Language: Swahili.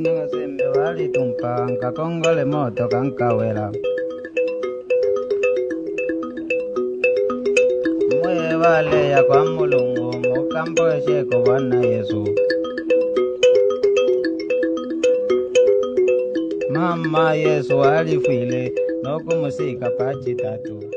Nanga sembe wali tumpa nkakongole moto kankawela. Mwe wale ya kwa mulungu mukamboeshe kwa Bwana Yesu. Mama Yesu alifile nokumusika pachi tatu.